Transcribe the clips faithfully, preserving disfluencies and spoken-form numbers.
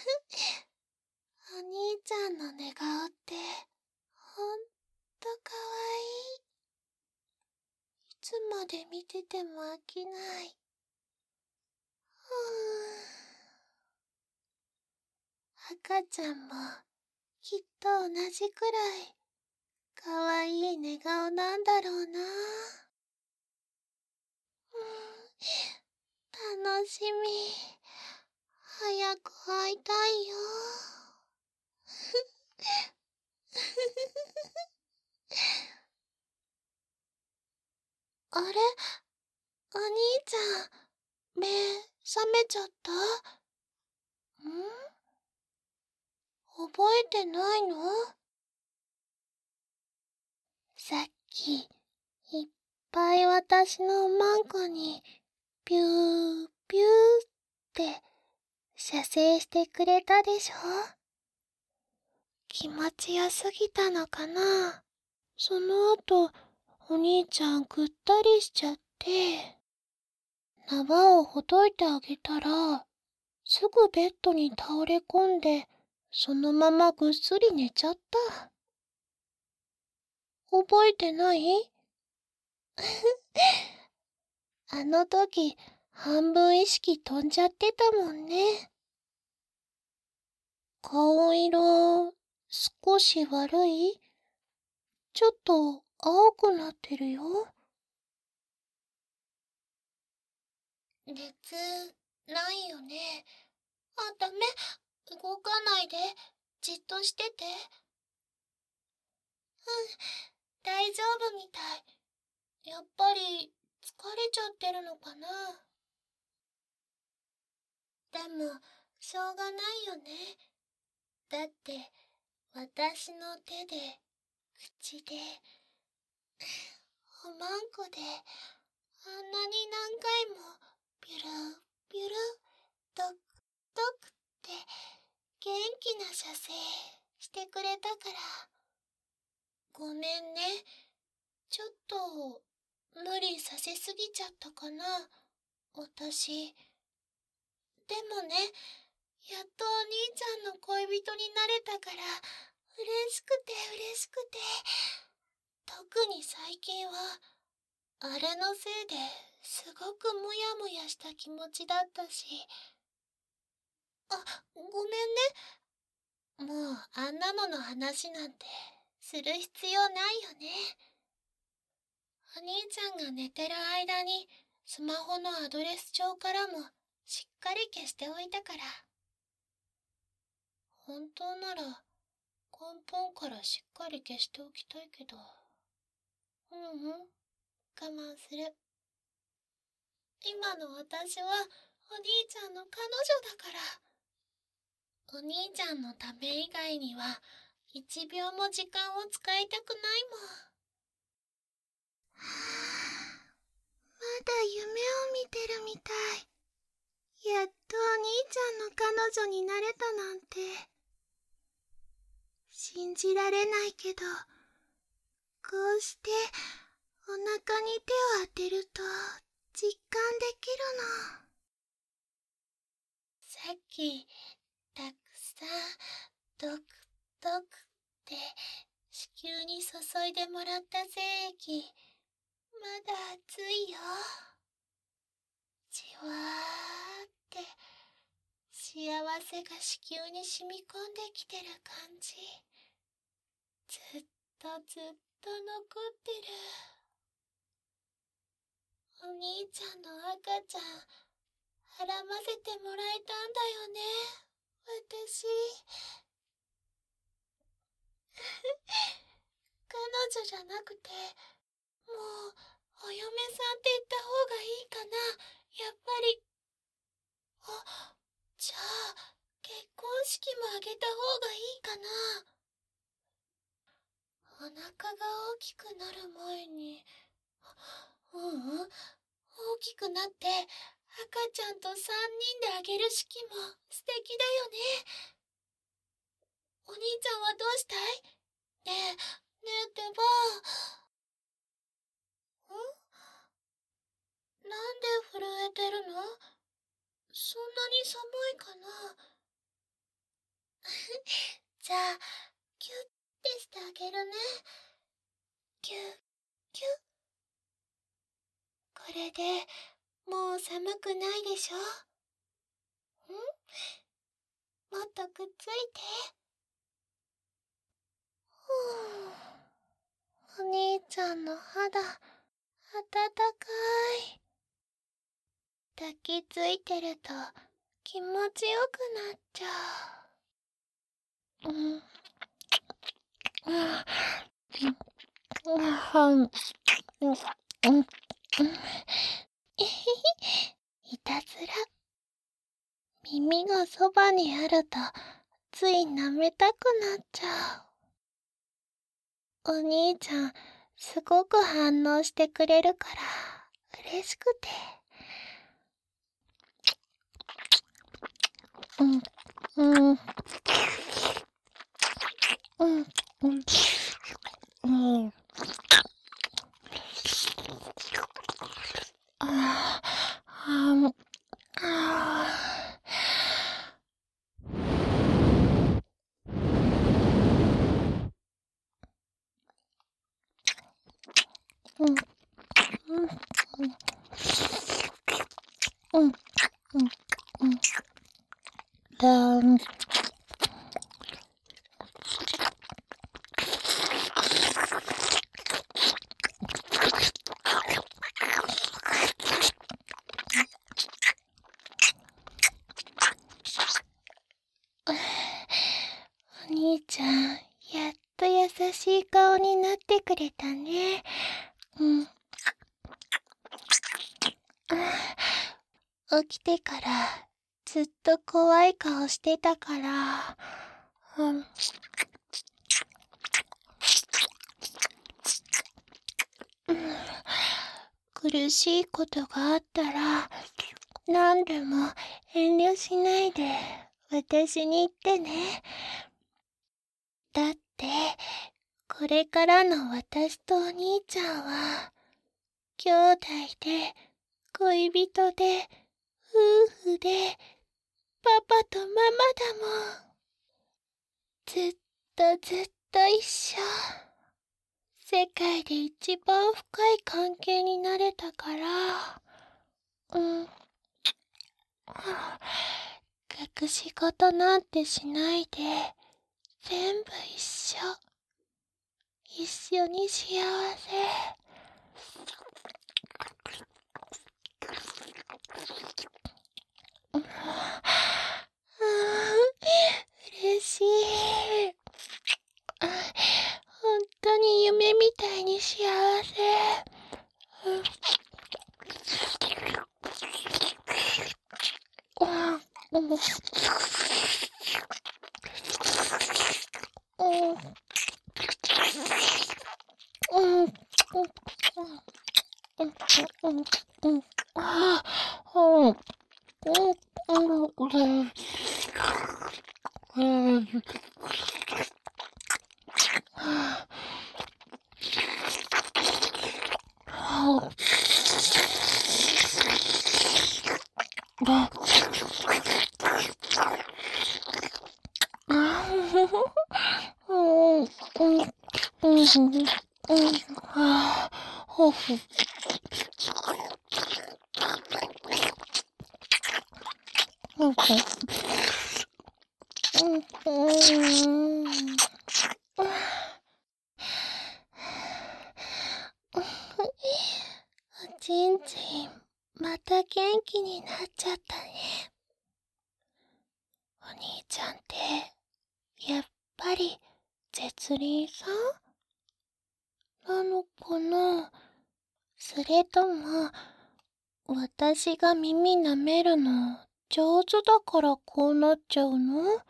お兄ちゃんの寝顔ってほんとかわいい。いつまで見てても飽きない。ふぅ。赤ちゃんもきっと同じくらいかわいい寝顔なんだろうな。うん、楽しみ。早く会いたいよ。あれ、お兄ちゃん、目覚めちゃった？ん？覚えてないの？さっき、いっぱい私のマンコに、ピューピューって射精してくれたでしょ？気持ちよすぎたのかな？その後、お兄ちゃんぐったりしちゃって、縄をほどいてあげたら、すぐベッドに倒れ込んで、そのままぐっすり寝ちゃった。覚えてない？あの時、半分意識飛んじゃってたもんね。顔色、少し悪い？ちょっと青くなってるよ。熱、ないよね。あ、ダメ。動かないで。じっとしてて。うん、大丈夫みたい。やっぱり、疲れちゃってるのかな。でも、しょうがないよね。だって、私の手で、口で、おまんこで、あんなに何回も、ピュルピュル、ドクドクって元気な射精してくれたから、ごめんね。ちょっと、無理させすぎちゃったかな、私。でもね、やっとお兄ちゃんの恋人になれたから、嬉しくて嬉しくて。特に最近は、あれのせいですごくモヤモヤした気持ちだったし。あ、ごめんね。もうあんなのの話なんてする必要ないよね。お兄ちゃんが寝てる間にスマホのアドレス帳からもしっかり消しておいたから。本当なら根本からしっかり消しておきたいけど。ううん、我慢する。今の私はお兄ちゃんの彼女だから。お兄ちゃんのため以外には一秒も時間を使いたくないもん。はあ、まだ夢を見てるみたい。やっとお兄ちゃんの彼女になれたなんて。信じられないけど、こうしてお腹に手を当てると実感できるの。さっきたくさんドクドクって子宮に注いでもらった精液、まだ熱いよ。じわーって幸せが子宮に染み込んできてる感じ。ずっとずっと残ってる。お兄ちゃんの赤ちゃん、はらませてもらえたんだよね、私。彼女じゃなくて、もう、お嫁さんって言った方がいいかな、やっぱり。あ、じゃあ、結婚式もあげた方がいいかな。お腹が大きくなる前に、ううん、大きくなって赤ちゃんと三人であげる式も素敵だよね。お兄ちゃんはどうしたい？ねえ、ねえってば。ん？なんで震えてるの？そんなに寒いかな？ じゃあ、キュッてしてあげるね。キュッ、キュッ。これで、もう寒くないでしょ？ん？もっとくっついて。ふぅ。お兄ちゃんの肌、あたたかい。抱きついてると気持ちよくなっちゃう。うん。うん。うん。うん。えへへ。いたずら。耳がそばにあるとつい舐めたくなっちゃう。お兄ちゃんすごく反応してくれるから嬉しくて。うん。うん。うん。うん。うん。ああ、ああ。うん。うん。うん。うん。うん。だん。お兄ちゃん、やっと優しい顔になってくれたね。うん。起きてからずっと怖い顔してたから、うん。うん、苦しいことがあったら何でも遠慮しないで私に言ってね。だってこれからの私とお兄ちゃんは兄弟で恋人で夫婦でパパとママだもん。ずっとずっと一緒。世界で一番深い関係になれたから、うん。隠し事なんてしないで、全部一緒。一緒に幸せ。うん、嬉しい。本当に夢みたいに幸せ。うん。うん。うん。うん。うん。うん。ああ。うん。うん。うん。うん。おちんちん、また元気になっちゃったね。お兄ちゃんって、やっぱり、絶倫さんなのかな？それとも、私が耳舐めるの上手だからこうなっちゃうの？ど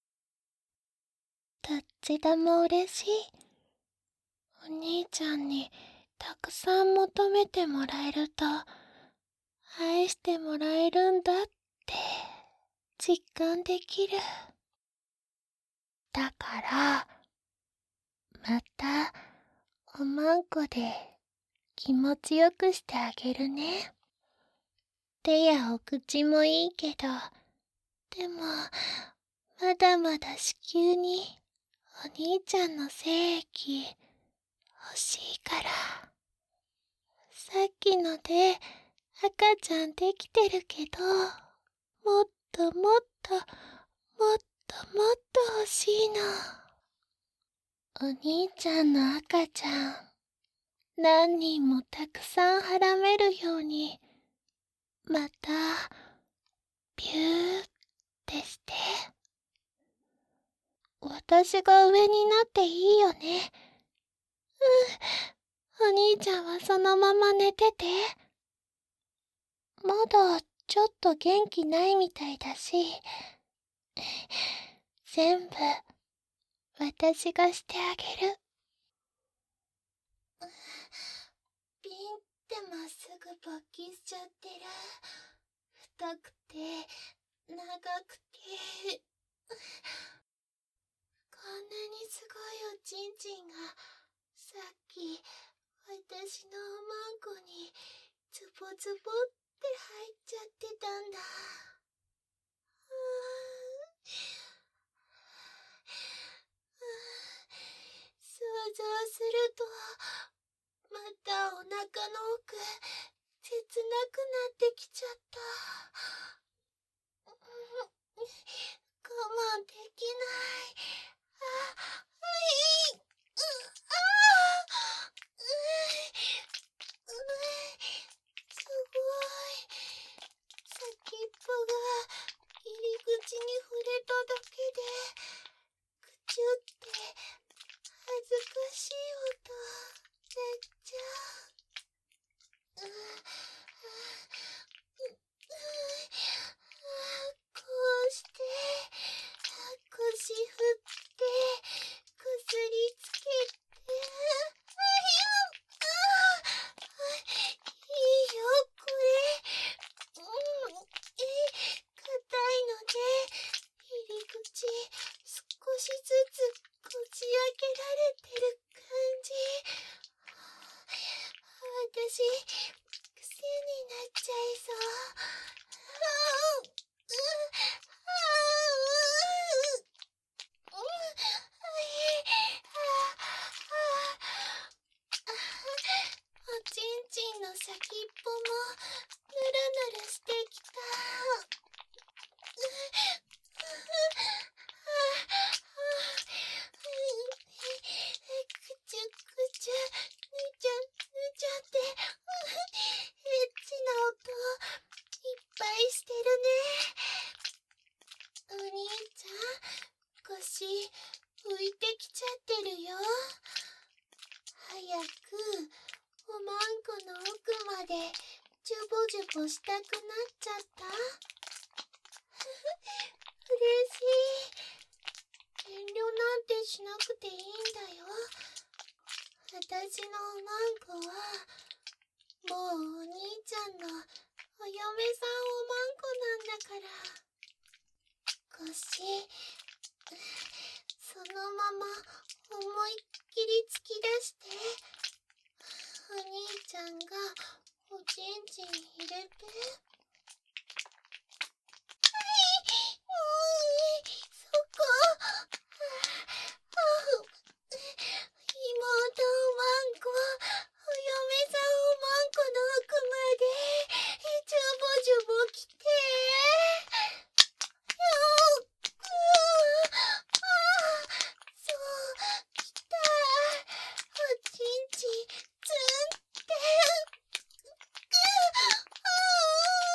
っちでも嬉しい。お兄ちゃんにたくさん求めてもらえると、愛してもらえるんだって実感できる。だから、またおまんこで気持ちよくしてあげるね。手やお口もいいけど、でもまだまだ子宮にお兄ちゃんの精液欲しいから。さっきので赤ちゃんできてるけど、もっともっともっともっと欲しいの。お兄ちゃんの赤ちゃん、何人もたくさんはらめるように、またビューってして。私が上になっていいよね。うん、お兄ちゃんはそのまま寝てて。まだちょっと元気ないみたいだし、全部私がしてあげる。ピンってまっすぐ勃起しちゃってる。太くて長くてこんなにすごいおちんちんがさっき私のおまんこにズボズボって入っちゃってたんだ。うーん想像するとまたお腹の奥切なくなってきちゃった。我慢できない。あ、はい。う、あう、う、すごい。先っぽが入り口に触れただけで、くちゅって恥ずかしい音鳴っちゃう。う、う、こうして腰振ってこすりつけて、あいいよこれ。うん、え、硬いので入り口少しずつこじ開けられてる感じ。私癖になっちゃいそう。あう、う、あう、うん、あい、ああ、おちんちんの先っぽもぬるぬるしてきた。くちゅくちゅぬちゃぬちゃってエッチな音いっぱいしてるね。お兄ちゃん腰浮いてきちゃってるよ。早くおまんこの奥までジュボジュボしたくなっちゃった。嬉しい。遠慮なんてしなくていいんだよ。私のおまんこはもうお兄ちゃんのお嫁さんおまんこなんだから。腰そのまま思いっきり突き出して、お兄ちゃんがおちんちん入れて。はい、もうそこ。ああ、妹おまんこ、お嫁さんおまんこの奥までジュボジュボ来て。よくああ、そう来た。おちんちんツンって。くああ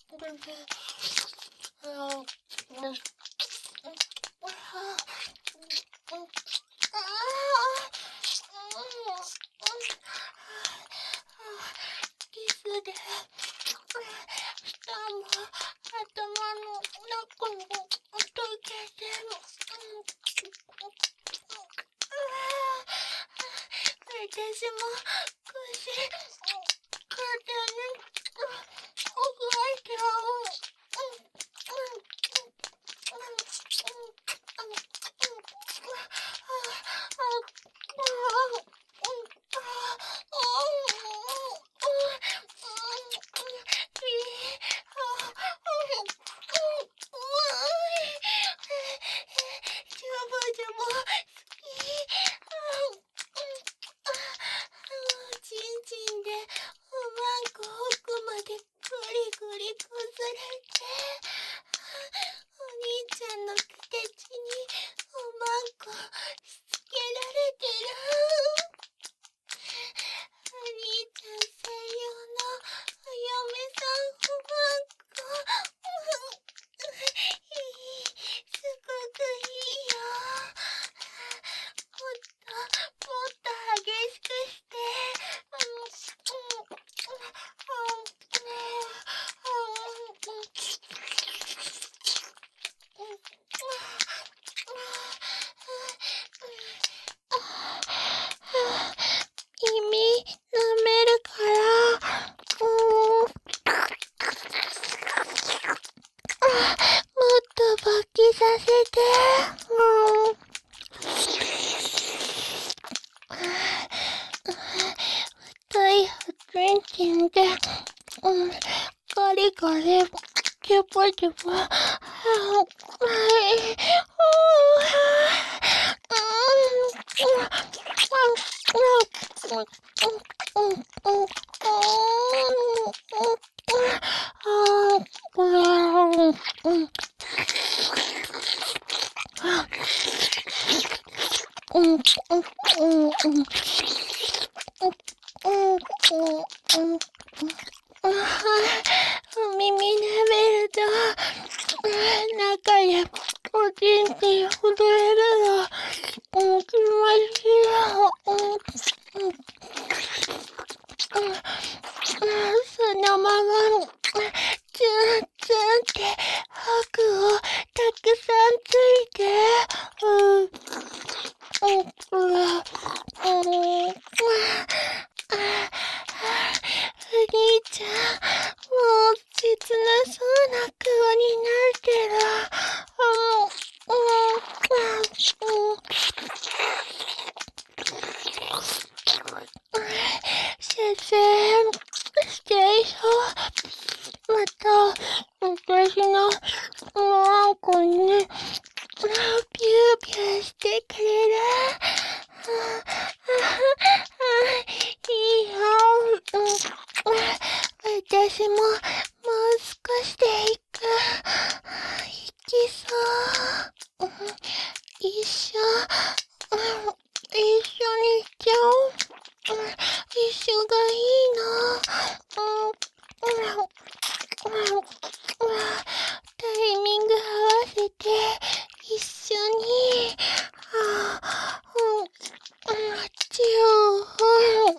キスで舌も頭の中も溶けて私も腰肩に覚えちゃう。させて、もう。太い発電で、うん、ガリガリ、ジュボジュボ、はい、耳舐めると中でおちんちん震えるの、うん、気持ちいいよ、そのままツンツンって拍をたくさんついて、うんうんうんお兄ちゃん、もう切なそうな顔になってる。先生、失礼しまた、私のワンコにね、ピューピューしてくれる。いいよ。私ももう少しで行く。行きそう。一緒、一緒に行っちゃおう。一緒がいいな。タイミング合わせて一緒に。チュー。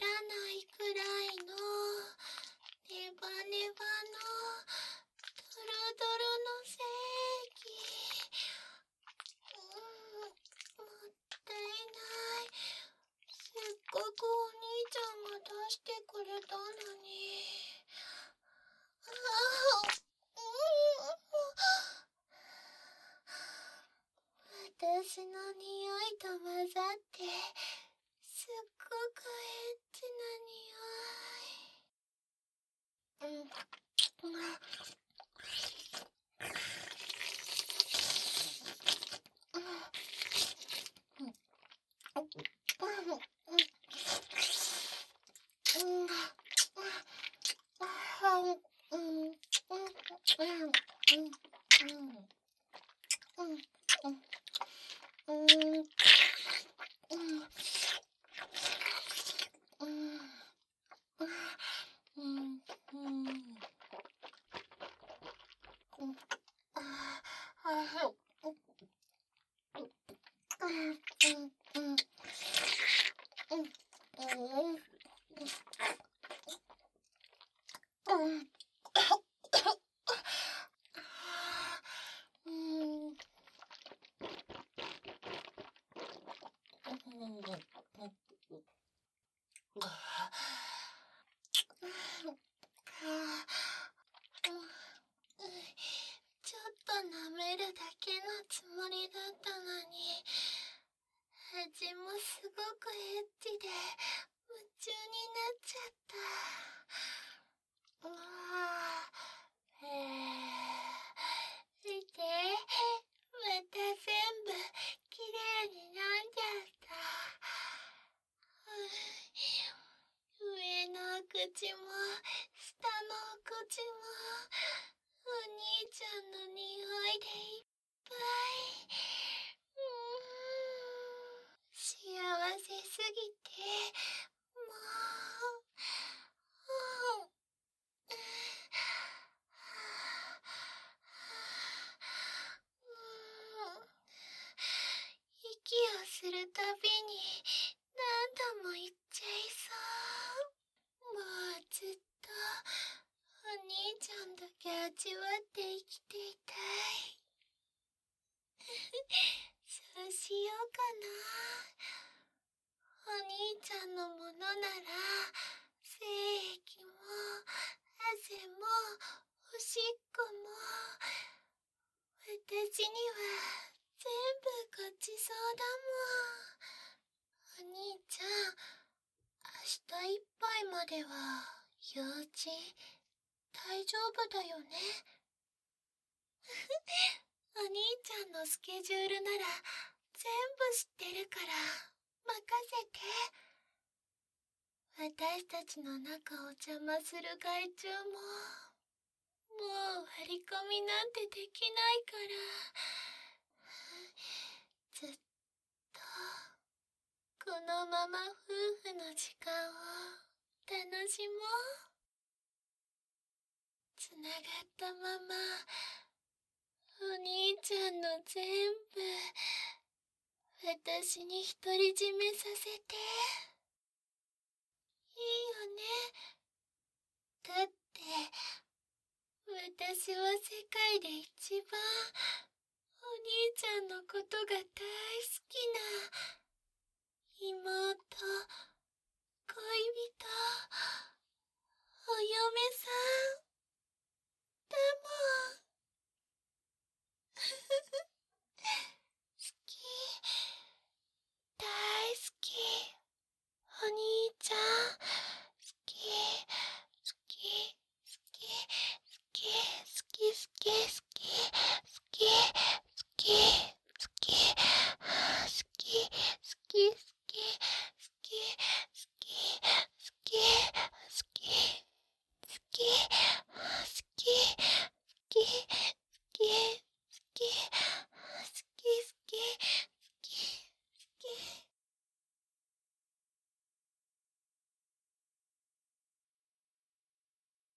ないくらいのネバネバのドロドロの正義。うん、もったいない。せっかくお兄ちゃんが出してくれたのに。ああ、私の匂いと混ざってすっごくエッチな匂い。うん。ちょっと舐めるだけのつもりだったのに、味もすごくエッチで夢中になっちゃった。うわぁ、へぇ、見て、また全部きれいになっちゃった。上の口も下の口もお兄ちゃんの匂いでいっぱい。うーん、幸せすぎて、もう、うん、息をするたびに何度も言っちゃいそう。もうずっとお兄ちゃんだけ味わって生きていたい。そうしようかな。お兄ちゃんのものなら精液も汗もおしっこも私には全部ごちそうだもん。お兄ちゃん、明日いっぱいまでは用事大丈夫だよね。お兄ちゃんのスケジュールなら全部知ってるから任せて。私たちの仲を邪魔する害虫ももう割り込みなんてできないから、ずっとこのまま夫婦の時間を楽しもう。つながったままお兄ちゃんの全部私に独り占めさせて。いいよね。だって私は世界で一番お兄ちゃんのことが大好きな妹、恋人、お嫁さん。